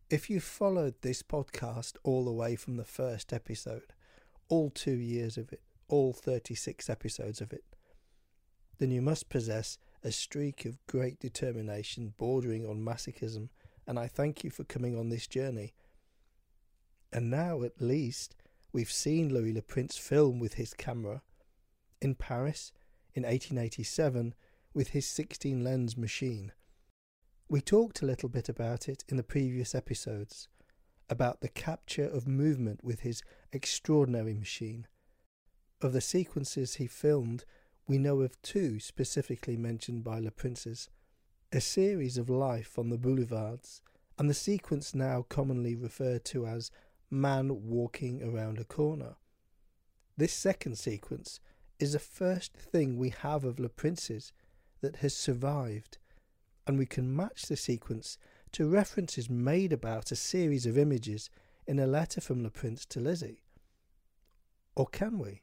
If you followed this podcast all the way from the first episode, all 2 years of it, all 36 episodes of it, then you must possess a streak of great determination bordering on masochism, and I thank you for coming on this journey. And now, at least, we've seen Louis Le Prince film with his camera in Paris in 1887 with his 16-lens machine. We talked a little bit about it in the previous episodes, about the capture of movement with his extraordinary machine. Of the sequences he filmed, we know of 2 specifically mentioned by Le Prince's, a series of life on the boulevards, and the sequence now commonly referred to as Man Walking Around a Corner. This second sequence is the first thing we have of Le Prince's that has survived, and we can match the sequence to references made about a series of images in a letter from Le Prince to Lizzie. Or can we?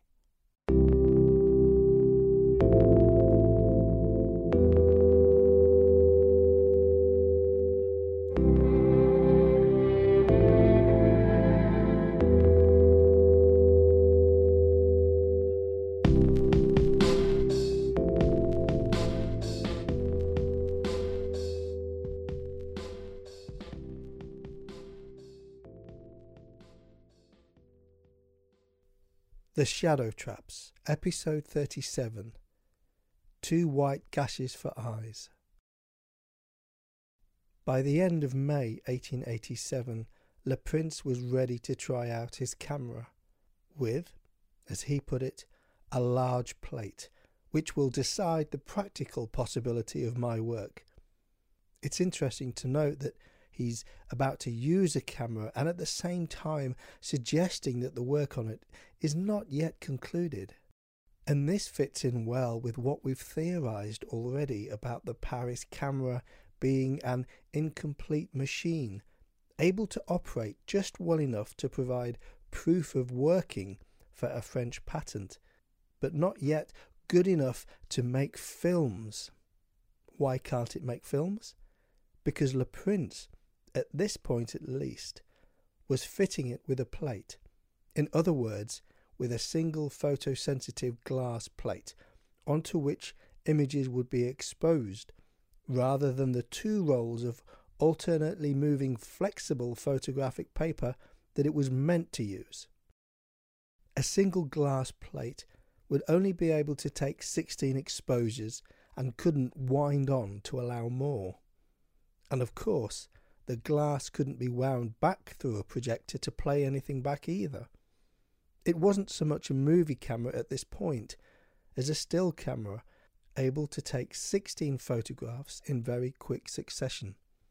The Shadow Traps, Episode 37, 2 White Gashes for Eyes. By the end of May 1887, Le Prince was ready to try out his camera with, as he put it, a large plate, which will decide the practical possibility of my work. It's interesting to note that he's about to use a camera and at the same time suggesting that the work on it is not yet concluded. And this fits in well with what we've theorised already about the Paris camera being an incomplete machine, able to operate just well enough to provide proof of working for a French patent, but not yet good enough to make films. Why can't it make films? Because Le Prince, at this point at least, was fitting it with a plate. In other words, with a single photosensitive glass plate onto which images would be exposed, rather than the 2 rolls of alternately moving flexible photographic paper that it was meant to use. A single glass plate would only be able to take 16 exposures and couldn't wind on to allow more. And of course, the glass couldn't be wound back through a projector to play anything back either. It wasn't so much a movie camera at this point as a still camera able to take 16 photographs in very quick succession.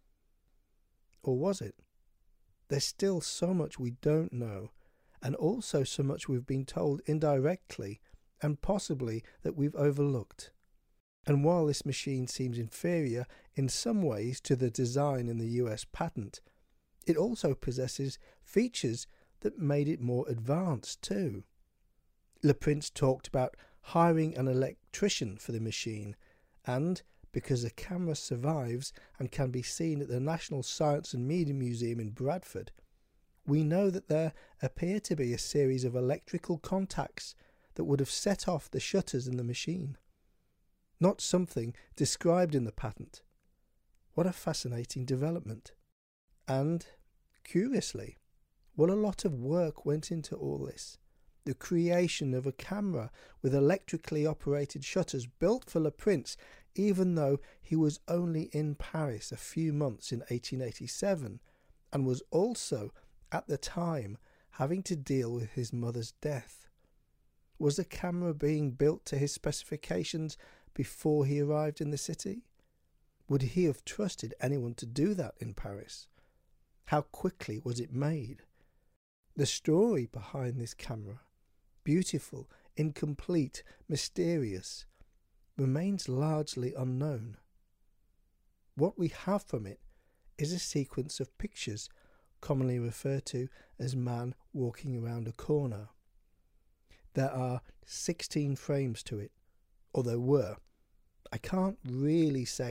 Or was it? There's still so much we don't know, and also so much we've been told indirectly and possibly that we've overlooked. And while this machine seems inferior in some ways to the design in the US patent, it also possesses features that made it more advanced too. Le Prince talked about hiring an electrician for the machine, and because the camera survives and can be seen at the National Science and Media Museum in Bradford, we know that there appear to be a series of electrical contacts that would have set off the shutters in the machine. Not something described in the patent. What a fascinating development. And, curiously, what a lot of work went into all this. The creation of a camera with electrically operated shutters built for Le Prince, even though he was only in Paris a few months in 1887, and was also, at the time, having to deal with his mother's death. Was the camera being built to his specifications before he arrived in the city? Would he have trusted anyone to do that in Paris? How quickly was it made? The story behind this camera, beautiful, incomplete, mysterious, remains largely unknown. What we have from it is a sequence of pictures commonly referred to as Man Walking Around a Corner. There are 16 frames to it, or there were. I can't really say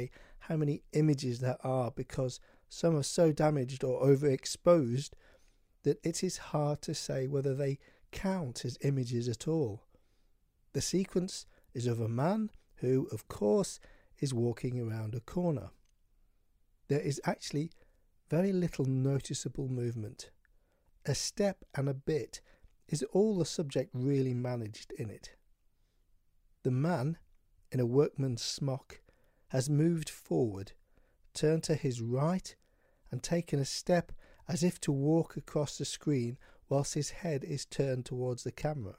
how many images there are, because some are so damaged or overexposed that it is hard to say whether they count as images at all. The sequence is of a man who, of course, is walking around a corner. There is actually very little noticeable movement. A step and a bit is all the subject really managed in it. The man, in a workman's smock, has moved forward, turned to his right, and taken a step as if to walk across the screen whilst his head is turned towards the camera.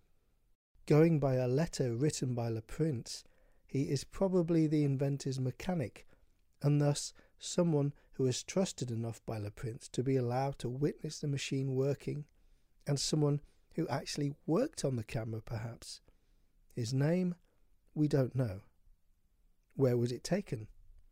Going by a letter written by Le Prince, he is probably the inventor's mechanic, and thus someone who is trusted enough by Le Prince to be allowed to witness the machine working, and someone who actually worked on the camera perhaps. His name, we don't know. Where was it taken?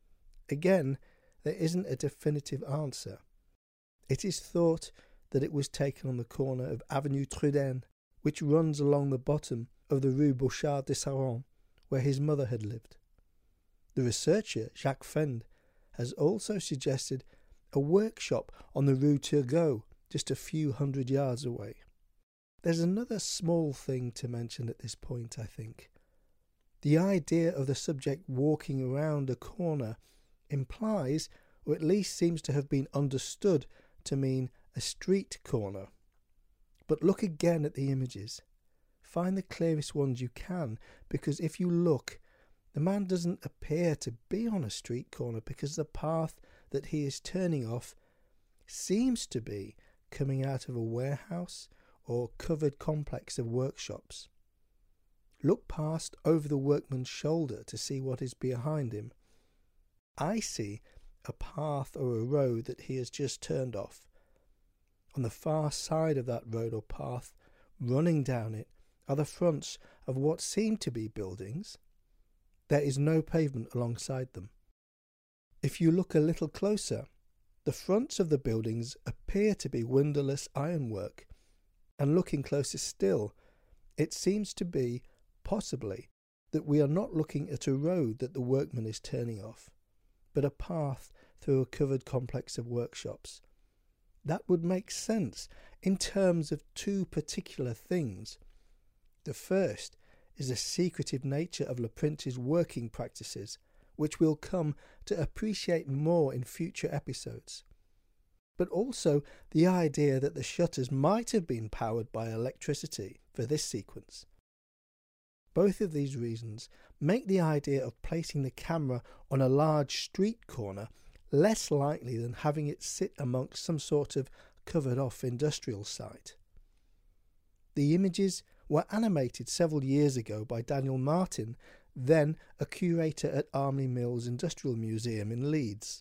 Again, there isn't a definitive answer. It is thought that it was taken on the corner of Avenue Trudaine, which runs along the bottom of the Rue Bouchard de Saron, where his mother had lived. The researcher, Jacques Fend, has also suggested a workshop on the Rue Turgot, just a few hundred yards away. There's another small thing to mention at this point, I think. The idea of the subject walking around a corner implies, or at least seems to have been understood to mean a street corner. But look again at the images. Find the clearest ones you can, because if you look, the man doesn't appear to be on a street corner, because the path that he is turning off seems to be coming out of a warehouse or covered complex of workshops. Look past over the workman's shoulder to see what is behind him. I see a path or a road that he has just turned off. On the far side of that road or path, running down it, are the fronts of what seem to be buildings. There is no pavement alongside them. If you look a little closer, the fronts of the buildings appear to be windowless ironwork, and looking closer still, it seems to be, possibly, that we are not looking at a road that the workman is turning off, but a path through a covered complex of workshops. That would make sense in terms of two particular things. The first is the secretive nature of Le Prince's working practices, which we'll come to appreciate more in future episodes. But also the idea that the shutters might have been powered by electricity for this sequence. Both of these reasons make the idea of placing the camera on a large street corner less likely than having it sit amongst some sort of covered-off industrial site. The images were animated several years ago by Daniel Martin, then a curator at Armley Mills Industrial Museum in Leeds.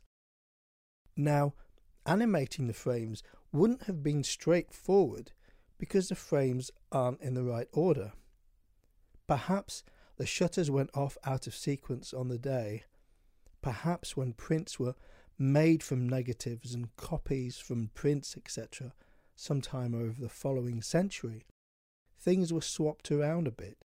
Now, animating the frames wouldn't have been straightforward because the frames aren't in the right order. Perhaps the shutters went off out of sequence on the day. Perhaps when prints were made from negatives and copies from prints, etc., sometime over the following century, things were swapped around a bit.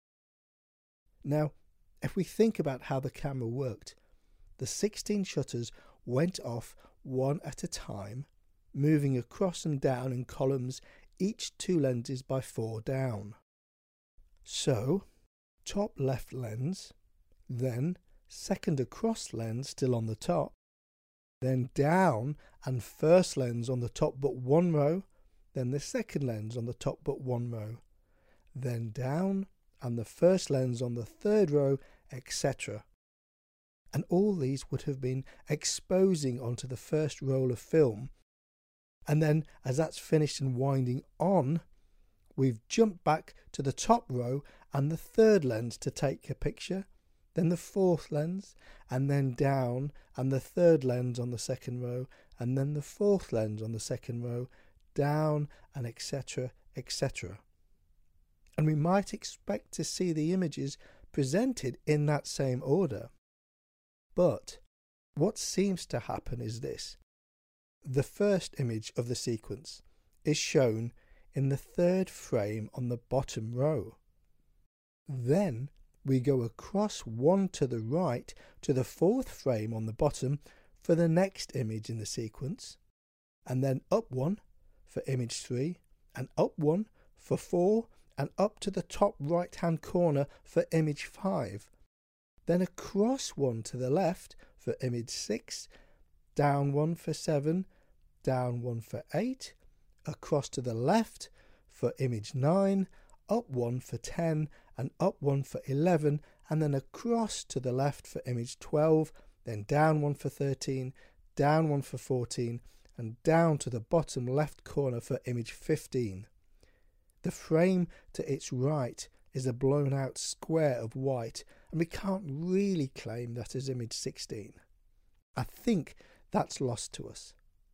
Now, if we think about how the camera worked, the 16 shutters went off one at a time, moving across and down in columns, each 2 lenses by 4 down. So, top left lens, then second across lens still on the top, then down and first lens on the top but 1 row, then the second lens on the top but 1 row, then down and the first lens on the 3rd row, etc. And all these would have been exposing onto the first roll of film, and then as that's finished and winding on, we've jumped back to the top row and the 3rd lens to take a picture, then the 4th lens, and then down and the 3rd lens on the 2nd row, and then the 4th lens on the 2nd row, down, and etc., etc. And we might expect to see the images presented in that same order. But what seems to happen is this. The first image of the sequence is shown in the 3rd frame on the bottom row. Then we go across one to the right to the fourth frame on the bottom for the next image in the sequence, and then up one for image 3, and up one for 4, and up to the top right hand corner for image 5. Then across one to the left for image 6, down one for 7, down one for 8, across to the left for image 9, up one for 10, and up one for 11, and then across to the left for image 12, then down one for 13, down one for 14, and down to the bottom left corner for image 15. The frame to its right is a blown out square of white, and we can't really claim that as image 16. I think that's lost to us.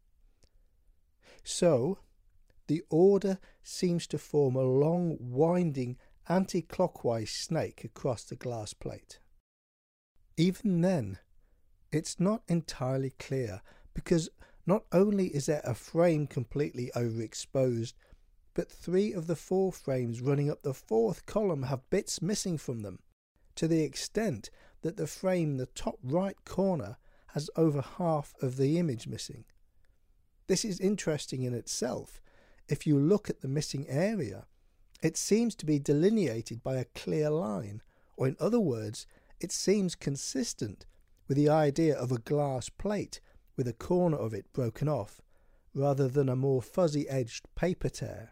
So, the order seems to form a long, winding, anti-clockwise snake across the glass plate. Even then, it's not entirely clear, because not only is there a frame completely overexposed, but 3 of the 4 frames running up the 4th column have bits missing from them, to the extent that the frame in the top right corner has over half of the image missing. This is interesting in itself. If you look at the missing area, it seems to be delineated by a clear line, or in other words, it seems consistent with the idea of a glass plate with a corner of it broken off, rather than a more fuzzy-edged paper tear.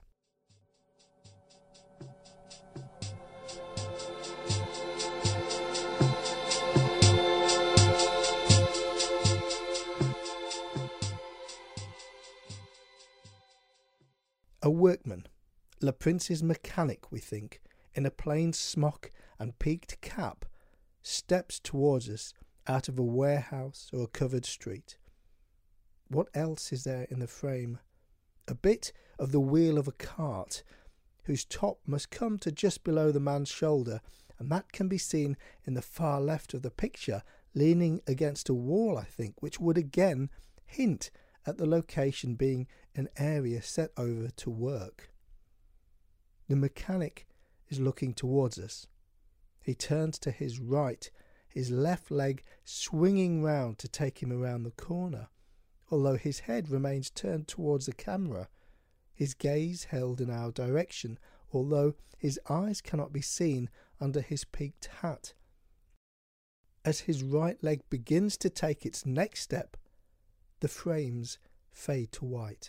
A workman, Le Prince's mechanic, we think, in a plain smock and peaked cap, steps towards us out of a warehouse or a covered street. What else is there in the frame? A bit of the wheel of a cart, whose top must come to just below the man's shoulder, and that can be seen in the far left of the picture, leaning against a wall, I think, which would again hint at the location being an area set over to work. The mechanic is looking towards us. He turns to his right, his left leg swinging round to take him around the corner, although his head remains turned towards the camera, his gaze held in our direction, although his eyes cannot be seen under his peaked hat. As his right leg begins to take its next step, the frames fade to white.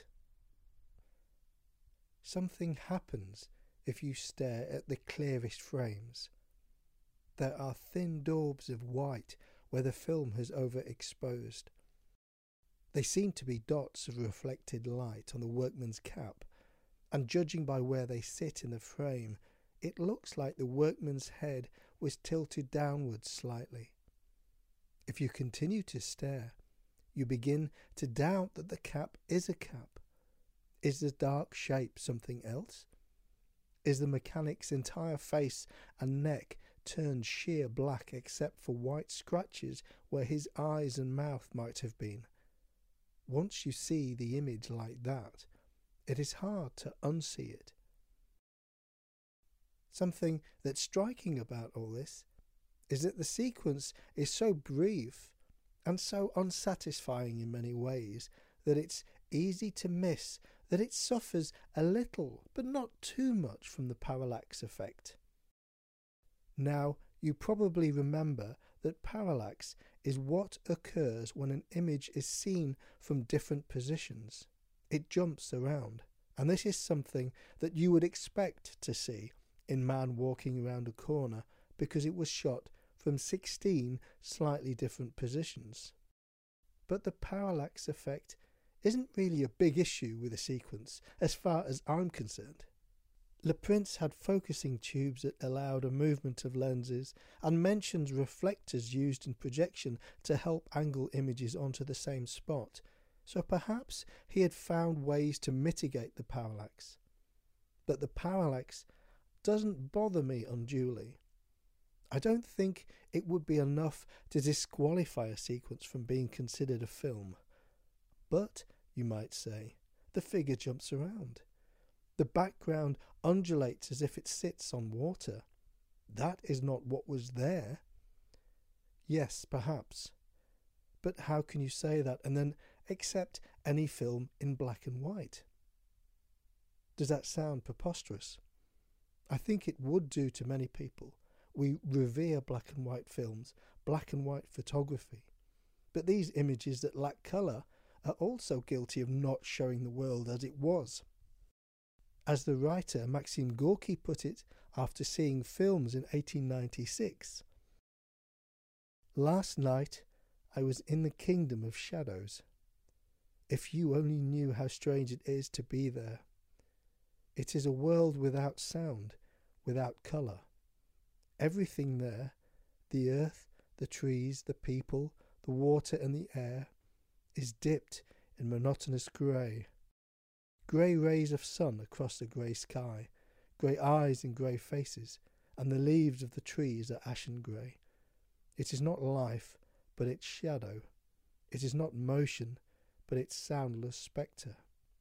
Something happens if you stare at the clearest frames. There are thin daubs of white where the film has overexposed. They seem to be dots of reflected light on the workman's cap, and judging by where they sit in the frame, it looks like the workman's head was tilted downwards slightly. If you continue to stare, you begin to doubt that the cap is a cap. Is the dark shape something else? Is the mechanic's entire face and neck turned sheer black except for white scratches where his eyes and mouth might have been? Once you see the image like that, it is hard to unsee it. Something that's striking about all this is that the sequence is so brief and so unsatisfying in many ways that it's easy to miss that it suffers a little, but not too much, from the parallax effect. Now, you probably remember that parallax is what occurs when an image is seen from different positions. It jumps around, and this is something that you would expect to see in Man Walking Around a Corner because it was shot from 16 slightly different positions. But the parallax effect isn't really a big issue with the sequence as far as I'm concerned. Le Prince had focusing tubes that allowed a movement of lenses and mentions reflectors used in projection to help angle images onto the same spot, so perhaps he had found ways to mitigate the parallax. But the parallax doesn't bother me unduly. I don't think it would be enough to disqualify a sequence from being considered a film. But, you might say, the figure jumps around. The background undulates as if it sits on water. That is not what was there. Yes, perhaps. But how can you say that and then accept any film in black and white? Does that sound preposterous? I think it would do to many people. We revere black and white films, black and white photography. But these images that lack colour are also guilty of not showing the world as it was. As the writer Maxim Gorky put it after seeing films in 1896, "Last night I was in the kingdom of shadows. If you only knew how strange it is to be there. It is a world without sound, without colour. Everything there, the earth, the trees, the people, the water and the air, is dipped in monotonous grey. Grey rays of sun across a grey sky, grey eyes and grey faces, and the leaves of the trees are ashen grey. It is not life, but its shadow. It is not motion, but its soundless spectre.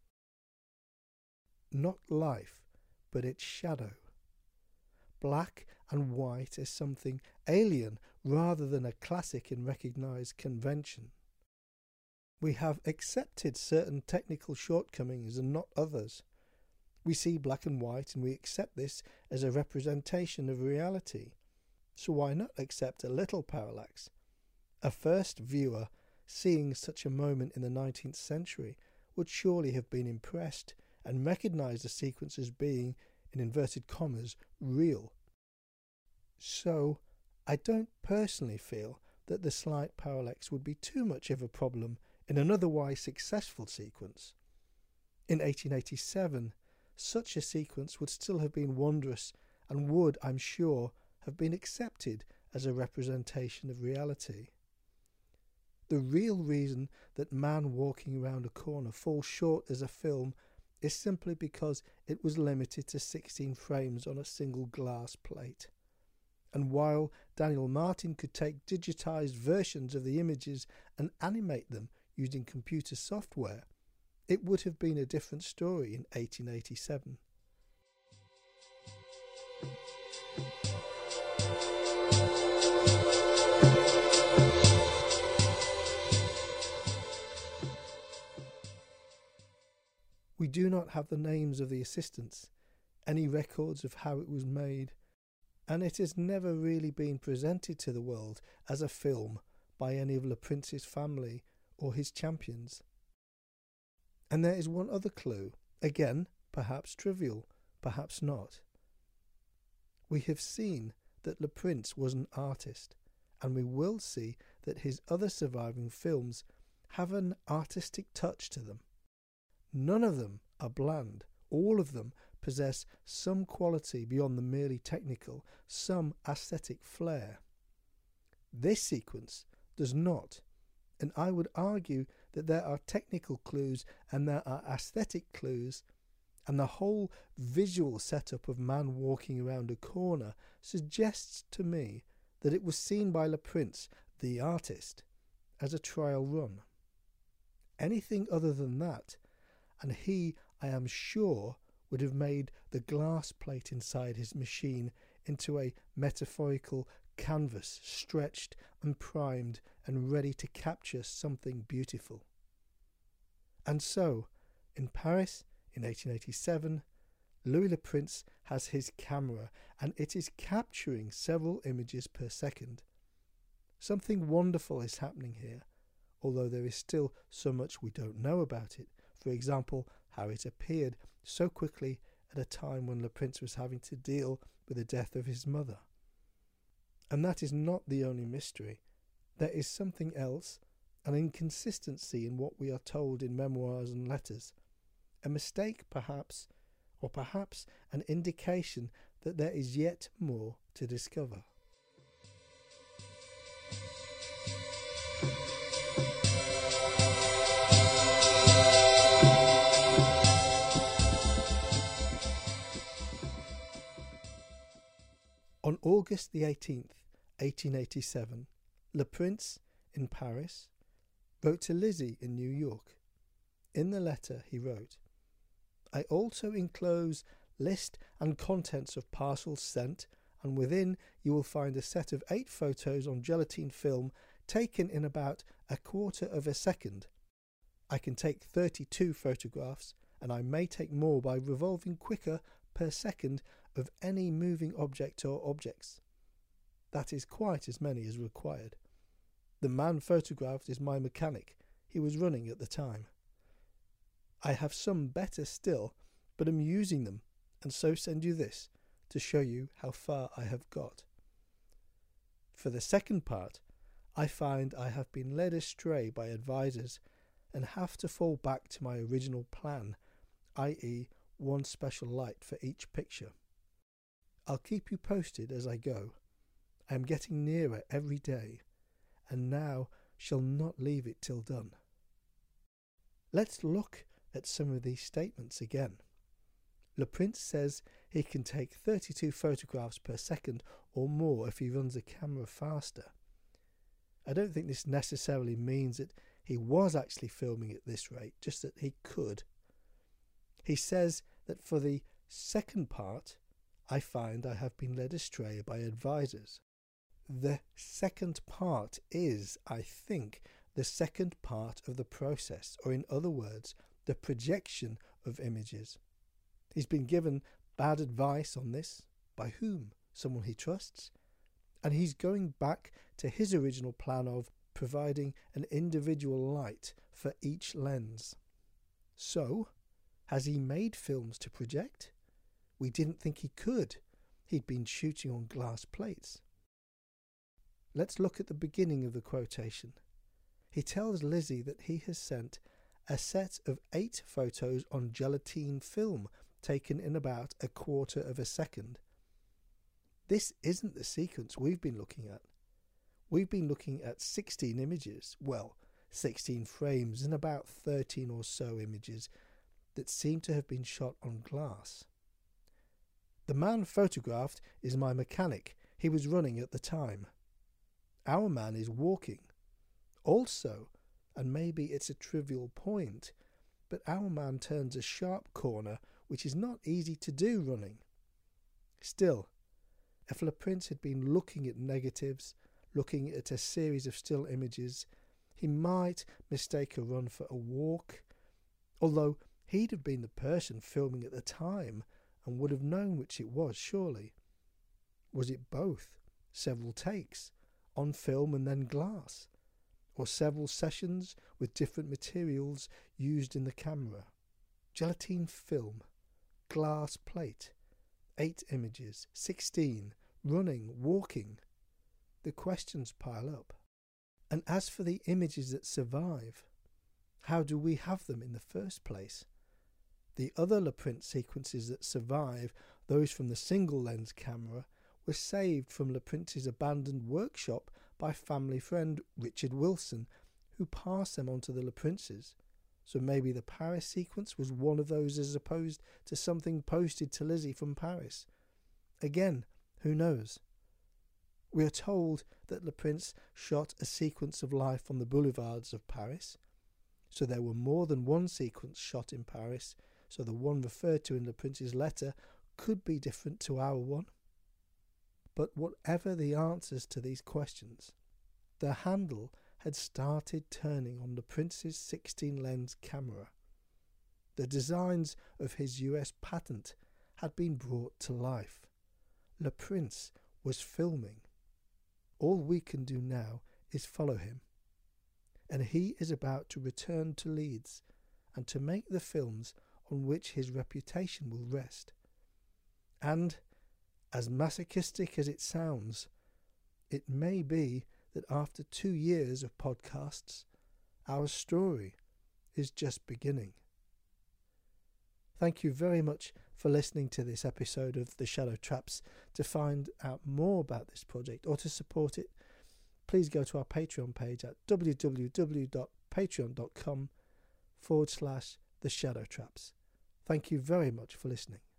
Not life, but its shadow. Black and white is something alien rather than a classic and recognised convention. We have accepted certain technical shortcomings and not others. We see black and white and we accept this as a representation of reality. So why not accept a little parallax? A first viewer seeing such a moment in the 19th century would surely have been impressed and recognised the sequence as being, in inverted commas, real. So I don't personally feel that the slight parallax would be too much of a problem in an otherwise successful sequence. In 1887, such a sequence would still have been wondrous and would, I'm sure, have been accepted as a representation of reality. The real reason that Man Walking Around a Corner falls short as a film is simply because it was limited to 16 frames on a single glass plate. And while Daniel Martin could take digitized versions of the images and animate them using computer software, it would have been a different story in 1887. We do not have the names of the assistants, any records of how it was made, and it has never really been presented to the world as a film by any of Le Prince's family or his champions. And there is one other clue, again, perhaps trivial, perhaps not. We have seen that Le Prince was an artist, and we will see that his other surviving films have an artistic touch to them. None of them are bland. All of them possess some quality beyond the merely technical, some aesthetic flair. This sequence does not, and I would argue that there are technical clues and there are aesthetic clues, and the whole visual setup of Man Walking Around a Corner suggests to me that it was seen by Le Prince, the artist, as a trial run. Anything other than that, and he, I am sure, would have made the glass plate inside his machine into a metaphorical canvas stretched and primed and ready to capture something beautiful. And so, in Paris in 1887, Louis Le Prince has his camera and it is capturing several images per second. Something wonderful is happening here, although there is still so much we don't know about it. For example, how it appeared so quickly at a time when Le Prince was having to deal with the death of his mother. And that is not the only mystery. There is something else, an inconsistency in what we are told in memoirs and letters. A mistake, perhaps, or perhaps an indication that there is yet more to discover. On August the 18th, 1887, Le Prince, in Paris, wrote to Lizzie in New York. In the letter he wrote, "I also enclose list and contents of parcels sent and within you will find a set of 8 photos on gelatin film taken in about a quarter of a second. I can take 32 photographs, and I may take more by revolving quicker per second of any moving object or objects. That is quite as many as required. The man photographed is my mechanic. He was running at the time. I have some better still, but am using them, and so send you this to show you how far I have got. For the second part, I find I have been led astray by advisors and have to fall back to my original plan, i.e. one special light for each picture. I'll keep you posted as I go. I am getting nearer every day, and now shall not leave it till done. Let's look at some of these statements again. Le Prince says he can take 32 photographs per second or more if he runs the camera faster. I don't think this necessarily means that he was actually filming at this rate, just that he could. He says that for the second part, I find I have been led astray by advisors. The second part is, I think, the second part of the process, or in other words, the projection of images. He's been given bad advice on this. By whom? Someone he trusts. And he's going back to his original plan of providing an individual light for each lens. So, has he made films to project? We didn't think he could. He'd been shooting on glass plates. Let's look at the beginning of the quotation. He tells Lizzie that he has sent a set of 8 photos on gelatin film taken in about a quarter of a second. This isn't the sequence we've been looking at. We've been looking at 16 images, 16 frames and about 13 or so images that seem to have been shot on glass. The man photographed is my mechanic. He was running at the time. Our man is walking. Also, and maybe it's a trivial point, but our man turns a sharp corner, which is not easy to do running. Still, if Le Prince had been looking at negatives, looking at a series of still images, he might mistake a run for a walk, although he'd have been the person filming at the time and would have known which it was, surely. Was it both? Several takes, on film and then glass? Or several sessions with different materials used in the camera? Gelatin film, glass plate, 8 images, 16, running, walking. The questions pile up. And as for the images that survive, how do we have them in the first place? The other Le Prince sequences that survive, those from the single lens camera, were saved from Le Prince's abandoned workshop by family friend Richard Wilson, who passed them on to the Le Princes. So maybe the Paris sequence was one of those as opposed to something posted to Lizzie from Paris. Again, who knows? We are told that Le Prince shot a sequence of life on the boulevards of Paris. So there were more than one sequence shot in Paris, so the one referred to in Le Prince's letter could be different to our one. But whatever the answers to these questions, the handle had started turning on Le Prince's 16-lens camera. The designs of his US patent had been brought to life. Le Prince was filming. All we can do now is follow him. And he is about to return to Leeds and to make the films on which his reputation will rest. And, as masochistic as it sounds, it may be that after 2 years of podcasts, our story is just beginning. Thank you very much for listening to this episode of The Shadow Traps. To find out more about this project or to support it, please go to our Patreon page at www.patreon.com/The Shadow Traps. Thank you very much for listening.